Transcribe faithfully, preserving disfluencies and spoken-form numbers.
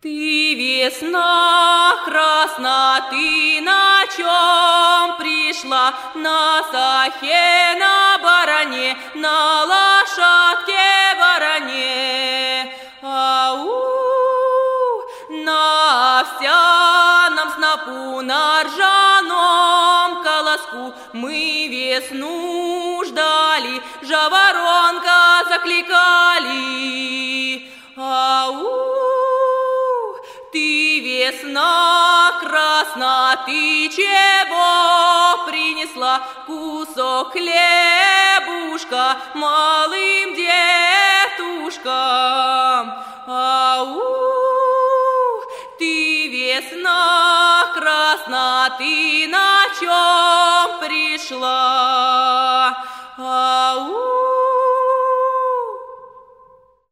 Ты весна красна, ты на чем пришла? На сахе, на баране, на лошадке баране. Ау, на овсяном снопу, на ржаном колоску мы весну ждали, жаворонка закликали. Ау, ты весна красна, ты чего принесла? Кусок хлебушка малым детушкам. Ау, ты весна красна, ты на чем пришла? Ау.